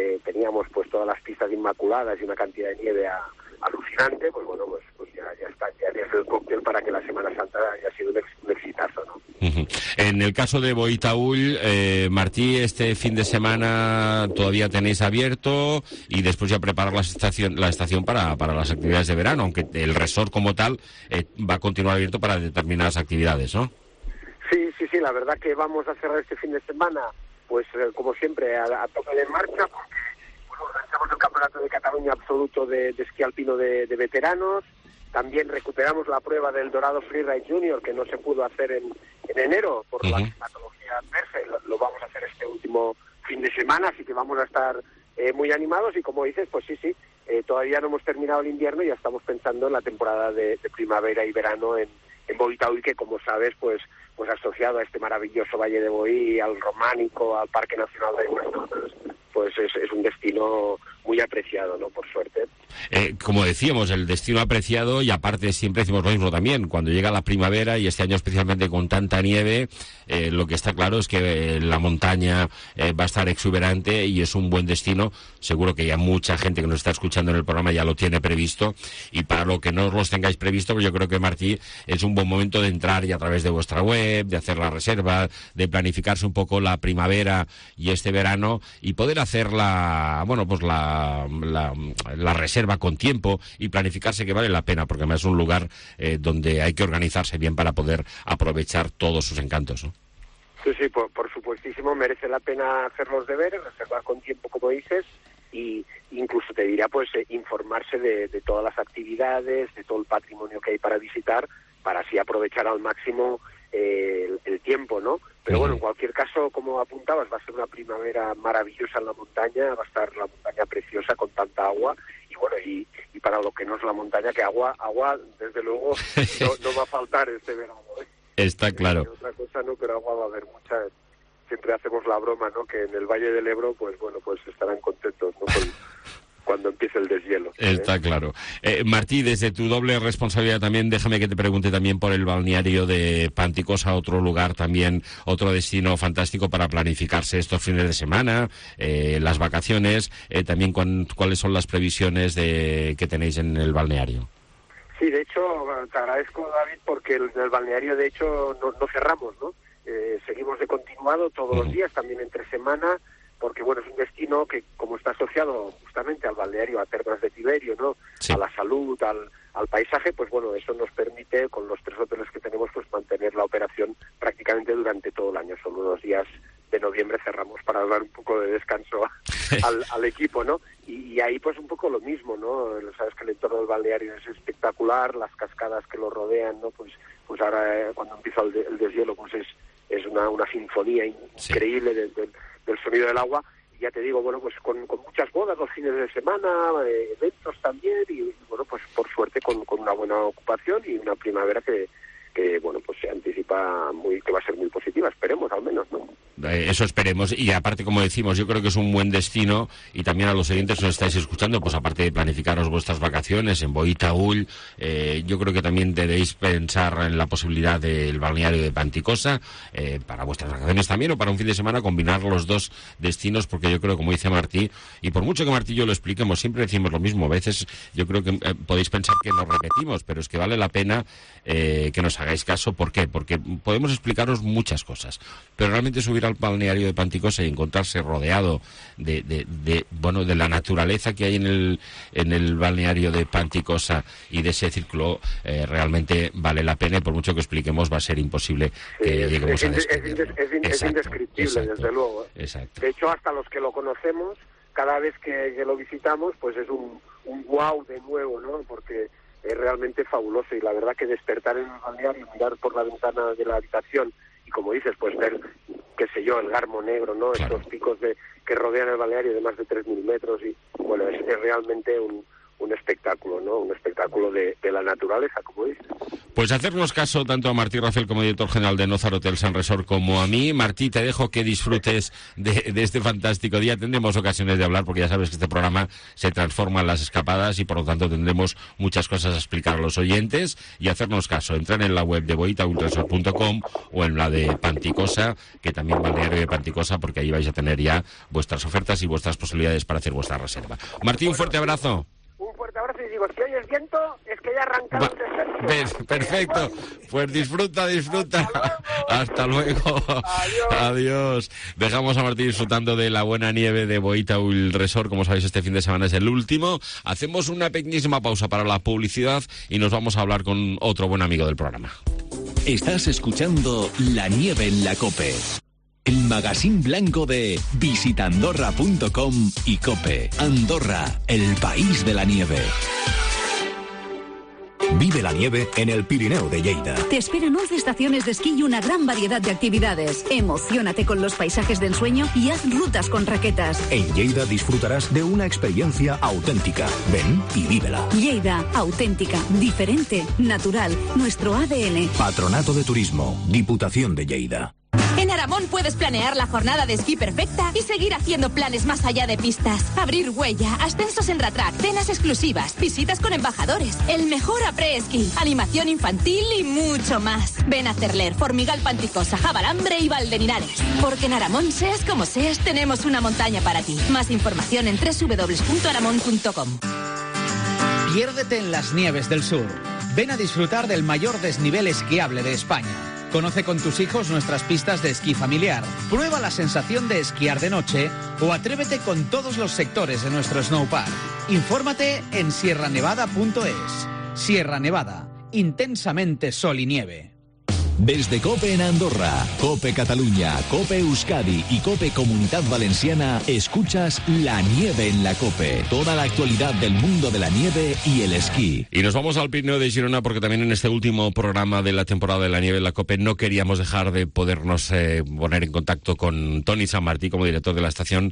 teníamos pues todas las pistas inmaculadas y una cantidad de nieve alucinante, pues bueno, pues ya está el cóctel para que la Semana Santa haya sido un exitazo, ¿no? En el caso de Boitaúl, Martí, este fin de semana todavía tenéis abierto y después ya preparar la estación para las actividades de verano, aunque el resort como tal va a continuar abierto para determinadas actividades, ¿no? Sí, la verdad que vamos a cerrar este fin de semana, pues como siempre, a toque de marcha, porque organizamos el Campeonato de Cataluña Absoluto de esquí alpino de veteranos. También recuperamos la prueba del Dorado Freeride Junior, que no se pudo hacer en enero por la climatología adversa, y lo vamos a hacer este último fin de semana, así que vamos a estar muy animados. Y como dices, pues sí, todavía no hemos terminado el invierno y ya estamos pensando en la temporada de primavera y verano en Boitaúl, que como sabes, pues asociado a este maravilloso Valle de Boí, al Románico, al Parque Nacional de Huestas, pues es un destino muy apreciado, ¿no? Por suerte. Como decíamos, el destino apreciado, y aparte siempre decimos lo mismo también, cuando llega la primavera, y este año especialmente con tanta nieve, lo que está claro es que la montaña va a estar exuberante y es un buen destino. Seguro que ya mucha gente que nos está escuchando en el programa ya lo tiene previsto, y para lo que no los tengáis previsto, pues yo creo que, Martí, es un buen momento de entrar y a través de vuestra web, de hacer la reserva, de planificarse un poco la primavera y este verano, y poder hacer la reserva con tiempo y planificarse, que vale la pena, porque además es un lugar donde hay que organizarse bien para poder aprovechar todos sus encantos, ¿no? Sí, por supuestísimo, merece la pena hacer los deberes, reservar con tiempo, como dices, y incluso te diría, pues, informarse de todas las actividades, de todo el patrimonio que hay para visitar, para así aprovechar al máximo el tiempo, ¿no? Pero bueno, en cualquier caso, como apuntabas, va a ser una primavera maravillosa en la montaña, va a estar la montaña preciosa con tanta agua, y bueno, y para lo que no es la montaña, que agua desde luego no va a faltar este verano, ¿eh? Está claro. Otra cosa no, pero agua va a haber mucha. Siempre hacemos la broma, ¿no? Que en el Valle del Ebro, pues bueno, pues estarán contentos, ¿no? Cuando empiece el deshielo. Está claro. Martí, desde tu doble responsabilidad también, déjame que te pregunte también por el balneario de Panticosa, otro lugar también, otro destino fantástico para planificarse estos fines de semana, las vacaciones, también cuáles son las previsiones que tenéis en el balneario. Sí, de hecho, te agradezco, David, porque en el balneario, de hecho, no cerramos, ¿no? Seguimos de continuado todos los días, también entre semana, porque bueno, es un destino que, como está asociado justamente al balneario, a Termas de Tiberio, ¿no? Sí. A la salud, al paisaje, pues bueno, eso nos permite, con los 3 hoteles que tenemos, pues mantener la operación prácticamente durante todo el año. Solo los días de noviembre cerramos para dar un poco de descanso al equipo, ¿no? Y ahí pues un poco lo mismo, ¿no? Sabes que el entorno del balneario es espectacular, las cascadas que lo rodean, ¿no? Pues ahora cuando empieza el deshielo, pues es una sinfonía increíble del sonido del agua. Y ya te digo, bueno, pues con muchas bodas los fines de semana, eventos también, y bueno, pues por suerte con una buena ocupación y una primavera que bueno, pues se anticipa que va a ser muy positiva, esperemos al menos, ¿no? Eso esperemos, y aparte, como decimos, yo creo que es un buen destino, y también a los oyentes que nos estáis escuchando, pues aparte de planificaros vuestras vacaciones en Boitaúl, yo creo que también debéis pensar en la posibilidad del balneario de Panticosa, para vuestras vacaciones también, o para un fin de semana combinar los dos destinos, porque yo creo, como dice Martí, y por mucho que Martí y yo lo expliquemos, siempre decimos lo mismo, a veces yo creo que podéis pensar que nos repetimos, pero es que vale la pena que nos hagáis caso. ¿Por qué? Porque podemos explicaros muchas cosas, pero realmente subir al balneario de Panticosa y encontrarse rodeado de la naturaleza que hay en el balneario de Panticosa y de ese círculo, realmente vale la pena, y por mucho que expliquemos va a ser imposible que lleguemos a describirlo. Es indescriptible, desde luego. Exacto. De hecho, hasta los que lo conocemos, cada vez que lo visitamos, pues es un wow de nuevo, ¿no? Porque es realmente fabuloso, y la verdad que despertar en el balneario, mirar por la ventana de la habitación y, como dices, pues ver, qué sé yo, el Garmo Negro, ¿no? Claro. Estos picos que rodean el balneario de más de 3.000 metros, y bueno, es realmente un espectáculo, ¿no? Un espectáculo de la naturaleza, como dices. Pues hacernos caso tanto a Martí Rafel como director general de Nozar Hotels & Resort como a mí. Martí, te dejo que disfrutes de este fantástico día. Tendremos ocasiones de hablar, porque ya sabes que este programa se transforma en las escapadas, y por lo tanto tendremos muchas cosas a explicar a los oyentes, y hacernos caso. Entrar en la web de boitaulresort.com o en la de Panticosa, que también balneario de Panticosa, porque ahí vais a tener ya vuestras ofertas y vuestras posibilidades para hacer vuestra reserva. Martí, un fuerte abrazo. Un fuerte abrazo, y digo, si oyes viento, es que ya arrancado el descenso. Perfecto. Pues disfruta. Hasta luego. Adiós. Dejamos a Martín disfrutando de la buena nieve de Boitaul Resort. Como sabéis, este fin de semana es el último. Hacemos una pequeñísima pausa para la publicidad y nos vamos a hablar con otro buen amigo del programa. Estás escuchando La Nieve en la COPE. El magazín blanco de visitandorra.com y COPE. Andorra, el país de la nieve. Vive la nieve en el Pirineo de Lleida. Te esperan 11 estaciones de esquí y una gran variedad de actividades. Emociónate con los paisajes de ensueño y haz rutas con raquetas. En Lleida disfrutarás de una experiencia auténtica. Ven y vívela. Lleida, auténtica, diferente, natural, nuestro ADN. Patronato de Turismo, Diputación de Lleida. En Aramón puedes planear la jornada de esquí perfecta y seguir haciendo planes más allá de pistas. Abrir huella, ascensos en Ratrack, cenas exclusivas, visitas con embajadores, el mejor après-esquí, animación infantil y mucho más. Ven a Cerler, Formigal Panticosa, Jabalambre y Valdeninares. Porque en Aramón, seas como seas, tenemos una montaña para ti. Más información en www.aramon.com. Piérdete en las nieves del sur. Ven a disfrutar del mayor desnivel esquiable de España. Conoce con tus hijos nuestras pistas de esquí familiar. Prueba la sensación de esquiar de noche o atrévete con todos los sectores de nuestro snowpark. Infórmate en sierranevada.es. Sierra Nevada, intensamente sol y nieve. Desde COPE en Andorra, COPE Cataluña, COPE Euskadi y COPE Comunidad Valenciana, escuchas La Nieve en la COPE. Toda la actualidad del mundo de la nieve y el esquí. Y nos vamos al Pirineo de Girona porque también en este último programa de la temporada de La Nieve en la COPE no queríamos dejar de podernos poner en contacto con Toni San Martí como director de la estación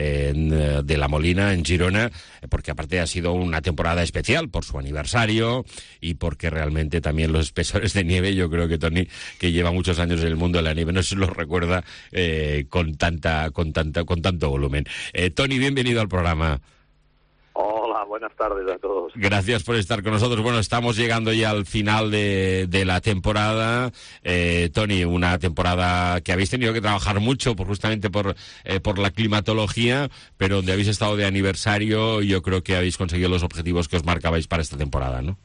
de La Molina en Girona, porque aparte ha sido una temporada especial por su aniversario y porque realmente también los espesores de nieve, yo creo que Toni, que lleva muchos años en el mundo de la nieve, no se los recuerda con tanto volumen. Toni, bienvenido al programa. Hola, buenas tardes a todos. Gracias por estar con nosotros. Bueno, estamos llegando ya al final de la temporada. Toni, una temporada que habéis tenido que trabajar mucho justamente por la climatología, pero donde habéis estado de aniversario, yo creo que habéis conseguido los objetivos que os marcabais para esta temporada, ¿no?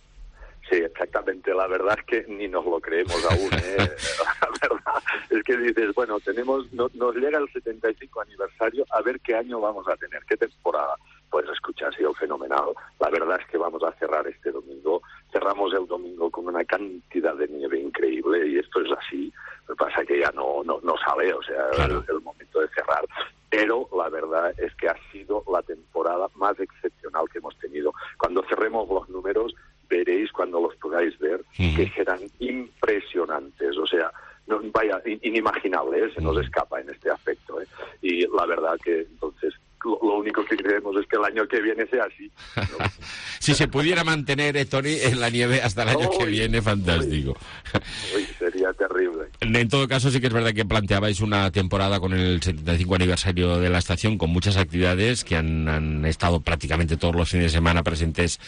Sí, exactamente. La verdad es que ni nos lo creemos aún, ¿eh? La verdad es que dices, bueno, nos llega el 75 aniversario, a ver qué año vamos a tener, qué temporada. Pues escucha, ha sido fenomenal. La verdad es que vamos a cerrar este domingo. Cerramos el domingo con una cantidad de nieve increíble y esto es así. Lo que pasa es que ya no sale, o sea, claro, el momento de cerrar. Pero la verdad es que ha sido la temporada más excepcional que hemos tenido. Cuando cerremos los números, veréis cuando los podáis ver que serán impresionantes, o sea, no, vaya, inimaginable, se nos escapa en este aspecto, y la verdad que entonces lo único que queremos es que el año que viene sea así, ¿no? Si se pudiera mantener, Toni, en la nieve hasta el año que viene, fantástico. Sería terrible. En todo caso, sí que es verdad que planteabais una temporada con el 75 aniversario de la estación, con muchas actividades que han estado prácticamente todos los fines de semana presentes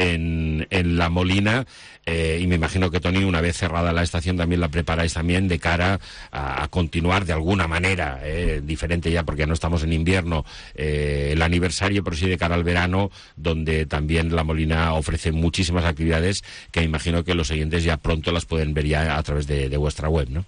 en La Molina, y me imagino que, Toni, una vez cerrada la estación, también la preparáis también de cara a continuar de alguna manera, diferente ya porque no estamos en invierno, el aniversario, pero sí de cara al verano, donde también La Molina ofrece muchísimas actividades que me imagino que los oyentes ya pronto las pueden ver ya a través de vuestra web, ¿no?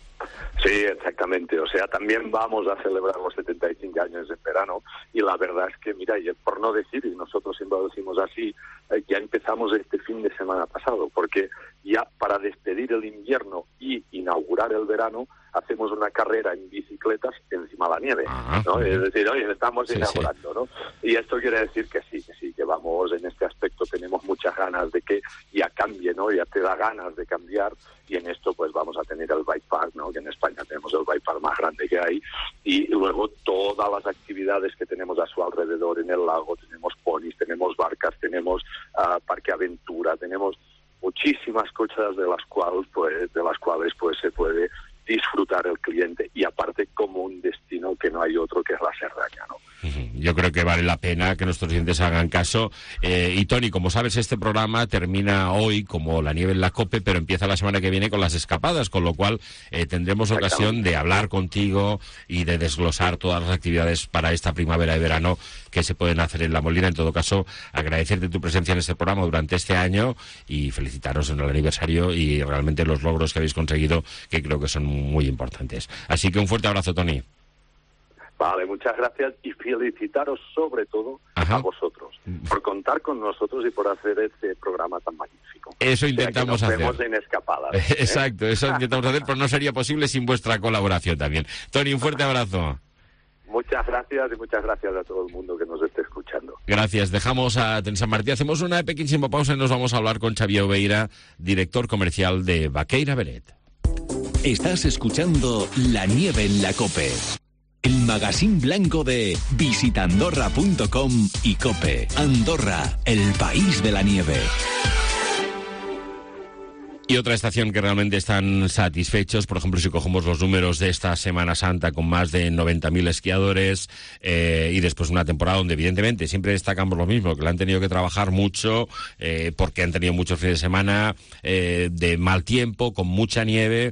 Sí, exactamente. O sea, también vamos a celebrar los 75 años en verano y la verdad es que, mira, y por no decir, y nosotros siempre lo decimos así, ya empezamos este fin de semana pasado, porque ya para despedir el invierno y inaugurar el verano, hacemos una carrera en bicicletas encima de la nieve, ¿no? Es decir, oye, estamos inaugurando, ¿no? Y esto quiere decir que sí, que vamos en este aspecto, tenemos muchas ganas de que ya cambie, ¿no? Ya te da ganas de cambiar, y en esto pues vamos a tener el bike park, ¿no? Que en España tenemos el bike park más grande que hay, y luego todas las actividades que tenemos a su alrededor en el lago, tenemos ponis, tenemos barcas, tenemos parque aventura, tenemos muchísimas cosas de las cuales pues se puede disfrutar el cliente, y aparte como un destino que no hay otro, que es la Cerdaña, ¿no? Yo creo que vale la pena que nuestros clientes hagan caso. Y Toni, como sabes, este programa termina hoy como la nieve en la COPE, pero empieza la semana que viene con las escapadas, con lo cual tendremos ocasión de hablar contigo y de desglosar todas las actividades para esta primavera y verano que se pueden hacer en La Molina. En todo caso, agradecerte tu presencia en este programa durante este año y felicitaros en el aniversario y realmente los logros que habéis conseguido, que creo que son muy importantes. Así que un fuerte abrazo, Toni. Vale, muchas gracias, y felicitaros sobre todo a vosotros por contar con nosotros y por hacer este programa tan magnífico. Eso intentamos hacer. Nos vemos en escapadas. Exacto, eso intentamos hacer, pero no sería posible sin vuestra colaboración también. Toni, un fuerte abrazo. Muchas gracias, y muchas gracias a todo el mundo que nos esté escuchando. Gracias. Dejamos a San Martí. Hacemos una pequeñísima pausa y nos vamos a hablar con Xavier Oveira, director comercial de Vaqueira Beret. Estás escuchando La Nieve en la COPE, el magazín blanco de visitandorra.com y COPE. Andorra, el país de la nieve. Y otra estación que realmente están satisfechos, por ejemplo, si cogemos los números de esta Semana Santa con más de 90.000 esquiadores y después una temporada donde evidentemente siempre destacamos lo mismo, que la han tenido que trabajar mucho porque han tenido muchos fines de semana de mal tiempo, con mucha nieve,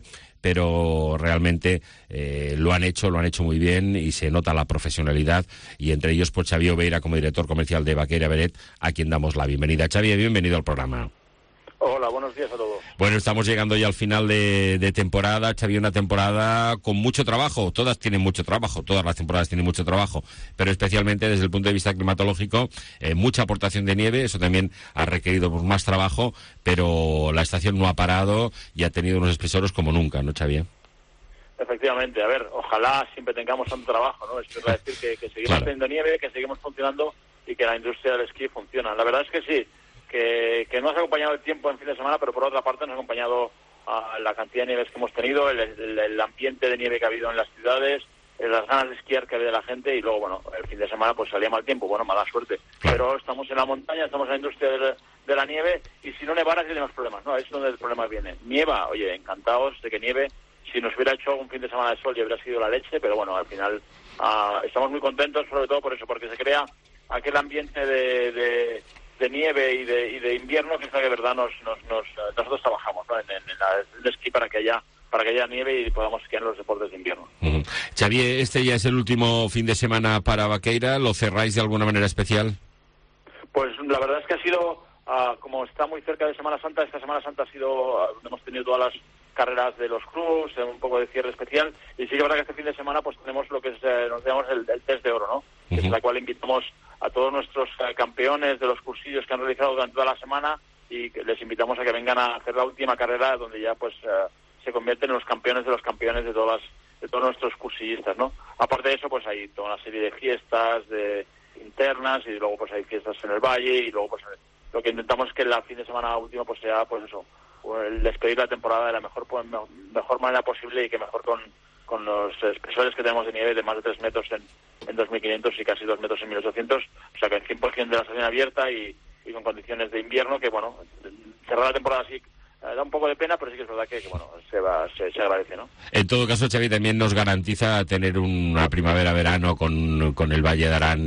pero realmente lo han hecho muy bien y se nota la profesionalidad, y entre ellos pues Xavier Oveira como director comercial de Vaqueira Beret, a quien damos la bienvenida. Xavier, bienvenido al programa. Hola, buenos días a todos. Bueno, estamos llegando ya al final de temporada. Xavier, una temporada con mucho trabajo. Todas tienen mucho trabajo, todas las temporadas tienen mucho trabajo, pero especialmente desde el punto de vista climatológico, mucha aportación de nieve. Eso también ha requerido pues, más trabajo, pero la estación no ha parado y ha tenido unos espesoros como nunca, ¿no, Xavier? Efectivamente, a ver, ojalá siempre tengamos tanto trabajo, ¿no? Esto es decir que seguimos teniendo nieve, que seguimos funcionando y que la industria del esquí funciona. La verdad es que sí, que no nos ha acompañado el tiempo en fin de semana, pero por otra parte nos ha acompañado la cantidad de nieves que hemos tenido, el ambiente de nieve que ha habido en las ciudades, las ganas de esquiar que había de la gente, y luego, bueno, el fin de semana pues salía mal tiempo, bueno, mala suerte. Pero estamos en la montaña, estamos en la industria de la nieve, y si no nevara tenemos problemas, ¿no? Ahí es donde el problema viene. Nieva, oye, encantados de que nieve. Si nos hubiera hecho un fin de semana de sol ya hubiera sido la leche, pero bueno, al final estamos muy contentos, sobre todo por eso, porque se crea aquel ambiente de nieve y de invierno, que es la que de verdad nosotros trabajamos, ¿no? en el esquí para que haya nieve y podamos esquiar en los deportes de invierno. Xavier, este ya es el último fin de semana para Vaqueira. ¿Lo cerráis de alguna manera especial? Pues la verdad es que ha sido, como está muy cerca de Semana Santa, esta Semana Santa ha sido, hemos tenido todas las carreras de los clubs, un poco de cierre especial, y sí que es verdad que este fin de semana pues tenemos lo que es, nos llamamos el test de oro, ¿no? Que es la cual invitamos a todos nuestros campeones de los cursillos que han realizado durante toda la semana, y les invitamos a que vengan a hacer la última carrera, donde ya pues se convierten en los campeones de todos nuestros cursillistas, ¿no? Aparte de eso, pues hay toda una serie de fiestas internas, y luego pues hay fiestas en el valle, y luego pues lo que intentamos es que el fin de semana último pues sea pues eso, el despedir la temporada de la mejor manera posible, y que mejor con los espesores que tenemos de nieve de más de 3 metros en 2.500 y casi 2 metros en 1.800, o sea que el 100% de la estación abierta y con condiciones de invierno, que bueno, cerrar la temporada así da un poco de pena, pero sí que es verdad que bueno, se agradece, ¿no? En todo caso, Xavi, también nos garantiza tener una primavera-verano con el Valle de Arán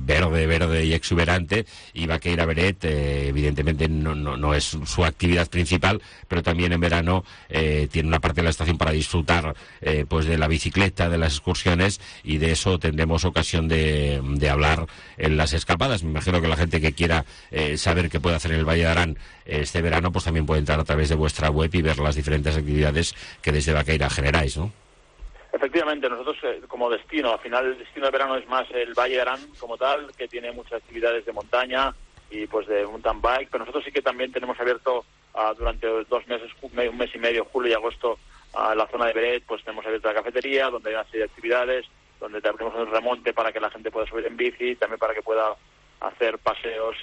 verde y exuberante, y Vaqueira Beret evidentemente no es su actividad principal, pero también en verano tiene una parte de la estación para disfrutar pues de la bicicleta, de las excursiones, y de eso tendremos ocasión de hablar en las escapadas. Me imagino que la gente que quiera saber qué puede hacer en el Valle de Arán este verano, pues también puede entrar a través de vuestra web y ver las diferentes actividades que desde Vaqueira generáis, ¿no? Efectivamente, nosotros como destino, al final el destino de verano es más el Valle de Arán como tal, que tiene muchas actividades de montaña y pues de mountain bike, pero nosotros sí que también tenemos abierto durante 2 meses, un mes y medio, julio y agosto, la zona de Beret, pues tenemos abierta la cafetería, donde hay una serie de actividades, donde tenemos un remonte para que la gente pueda subir en bici, también para que pueda hacer paseos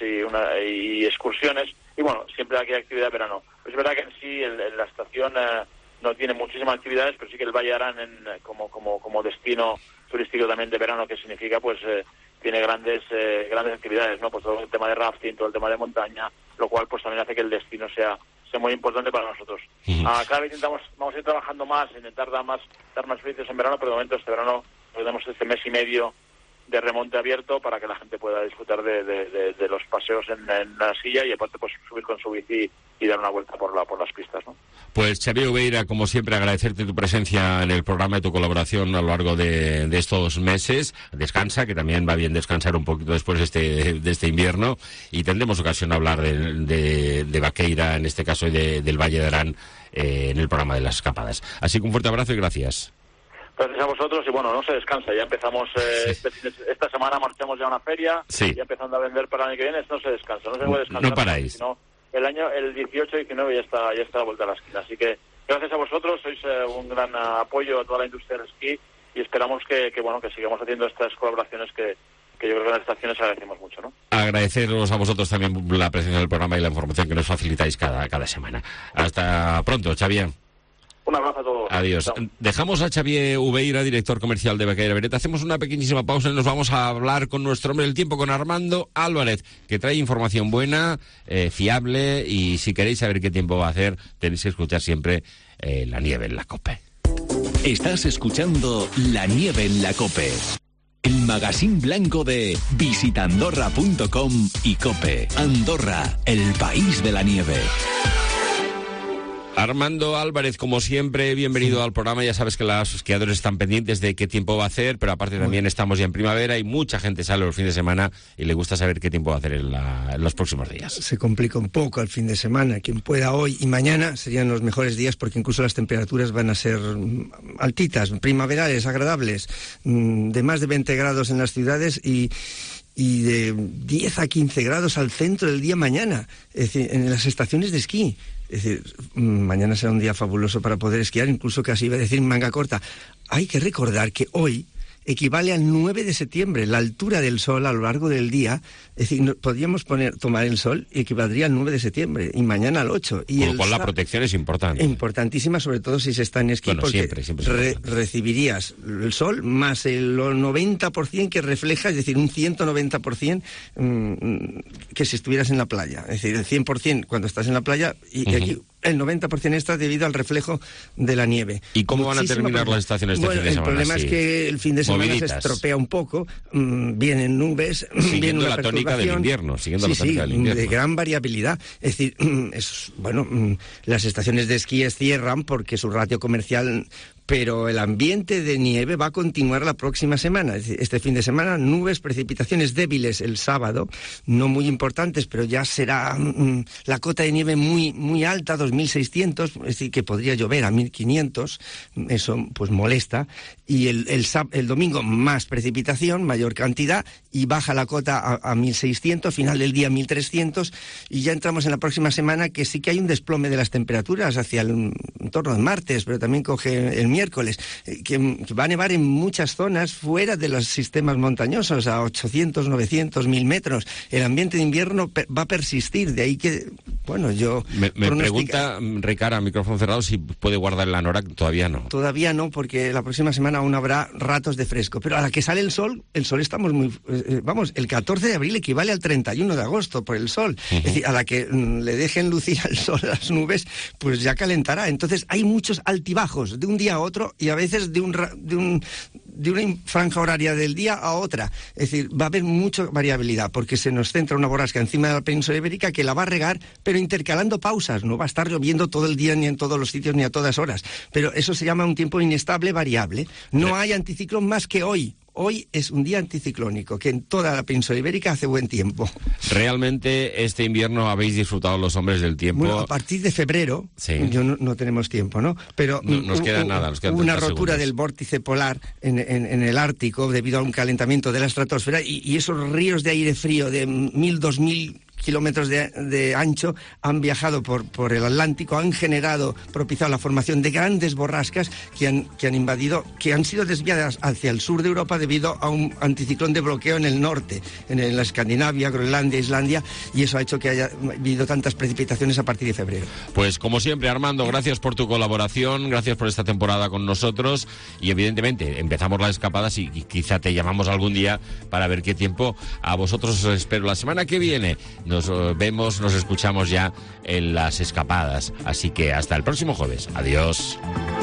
y excursiones, y bueno, siempre aquí hay actividad de verano. Es verdad que en sí la estación no tiene muchísimas actividades, pero sí que el Valle de Arán como destino turístico también de verano, que significa pues tiene grandes actividades, ¿no? Pues todo el tema de rafting, todo el tema de montaña, lo cual pues también hace que el destino sea muy importante para nosotros. Cada vez vamos a ir trabajando más, intentar dar más servicios en verano, pero de momento este verano tenemos este mes y medio de remonte abierto para que la gente pueda disfrutar de los paseos en la silla y aparte pues subir con su bici y dar una vuelta por las pistas, ¿no? Pues Xavier Ubeira, como siempre, agradecerte tu presencia en el programa y tu colaboración a lo largo de estos meses. Descansa, que también va bien descansar un poquito después de este invierno, y tendremos ocasión de hablar de Vaqueira, en este caso, y del Valle de Arán en el programa de las escapadas. Así que un fuerte abrazo y gracias. Gracias a vosotros, y bueno, no se descansa, ya empezamos, esta semana marchamos ya a una feria, ya empezando a vender para el año que viene, no se descansa, no se puede descansar. No paráis. Sino el 18-19 ya está a la vuelta a la esquina, así que gracias a vosotros, sois un gran apoyo a toda la industria del esquí, y esperamos que sigamos haciendo estas colaboraciones que yo creo que en las estaciones agradecemos mucho, ¿no? Agradeceros a vosotros también la presencia del programa y la información que nos facilitáis cada semana. Hasta pronto, Xavier. Un abrazo a todos. Adiós. Chao. Dejamos a Xavier Ubeira, director comercial de Vaqueira Beret. Hacemos una pequeñísima pausa y nos vamos a hablar con nuestro hombre del tiempo, con Armando Álvarez, que trae información buena, fiable, y si queréis saber qué tiempo va a hacer, tenéis que escuchar siempre La Nieve en la COPE. Estás escuchando La Nieve en la COPE, el magazín blanco de visitandorra.com y COPE. Andorra, el país de la nieve. Armando Álvarez, como siempre, bienvenido al programa. Ya sabes que los esquiadores están pendientes de qué tiempo va a hacer, pero aparte también estamos ya en primavera y mucha gente sale los fines de semana y le gusta saber qué tiempo va a hacer en los próximos días. Se complica un poco el fin de semana. Quien pueda hoy y mañana serían los mejores días, porque incluso las temperaturas van a ser altitas, primaverales, agradables, de más de 20 grados en las ciudades y de 10 a 15 grados al centro del día mañana, es decir, en las estaciones de esquí. Es decir, mañana será un día fabuloso para poder esquiar, incluso casi iba a decir manga corta. Hay que recordar que hoy equivale al 9 de septiembre, la altura del sol a lo largo del día. Es decir, podríamos tomar el sol y equivaldría al 9 de septiembre, y mañana al 8. Y con lo cual la protección es importante. Importantísima, sobre todo si se está en esquí, porque siempre recibirías el sol más el 90% que refleja, es decir, un 190% que si estuvieras en la playa. Es decir, el 100% cuando estás en la playa, y aquí el 90% está debido al reflejo de la nieve. ¿Y cómo van a terminar las estaciones este fin de semana? El problema es que el fin de semana se estropea un poco, vienen nubes, viene una la tónica del invierno, siguiendo la tónica del invierno. De gran variabilidad. Es decir, las estaciones de esquí cierran porque su ratio comercial, pero el ambiente de nieve va a continuar la próxima semana. Es decir, este fin de semana, nubes, precipitaciones débiles el sábado, no muy importantes, pero ya será la cota de nieve muy, muy alta, 2.600, es decir, que podría llover a 1.500, eso pues molesta, y el domingo más precipitación, mayor cantidad, y baja la cota a 1.600, final del día 1.300, y ya entramos en la próxima semana, que sí que hay un desplome de las temperaturas hacia el entorno del martes, pero también coge el miércoles, que va a nevar en muchas zonas fuera de los sistemas montañosos, a 800, 900, 1.000 metros. El ambiente de invierno va a persistir, de ahí que, yo... Me pregunta Ricard, a micrófono cerrado, si puede guardar el anorak. Todavía no. Todavía no, porque la próxima semana aún habrá ratos de fresco, pero a la que sale el sol estamos muy... el 14 de abril equivale al 31 de agosto por el sol. Es decir, a la que le dejen lucir al sol las nubes, pues ya calentará. Entonces hay muchos altibajos de un día a otro, y a veces de una franja horaria del día a otra. Es decir, va a haber mucha variabilidad, porque se nos centra una borrasca encima de la península ibérica que la va a regar, pero intercalando pausas. No va a estar lloviendo todo el día, ni en todos los sitios, ni a todas horas. Pero eso se llama un tiempo inestable, variable. No hay anticiclón más que hoy. Hoy es un día anticiclónico, que en toda la península ibérica hace buen tiempo. Realmente este invierno habéis disfrutado los hombres del tiempo. Bueno, a partir de febrero, no tenemos tiempo, ¿no? Pero nos queda nada, nos quedan una rotura segundos del vórtice polar en el Ártico debido a un calentamiento de la estratosfera, y esos ríos de aire frío de 1.000, 2.000 kilómetros de ancho han viajado por el Atlántico, han propiciado la formación de grandes borrascas que han invadido, que han sido desviadas hacia el sur de Europa debido a un anticiclón de bloqueo en el norte, en la Escandinavia, Groenlandia, Islandia, y eso ha hecho que haya habido tantas precipitaciones a partir de febrero. Pues como siempre, Armando, gracias por tu colaboración, gracias por esta temporada con nosotros, y evidentemente empezamos las escapadas y quizá te llamamos algún día para ver qué tiempo. A vosotros os espero la semana que viene. nos vemos, nos escuchamos ya en las escapadas. Así que hasta el próximo jueves. Adiós.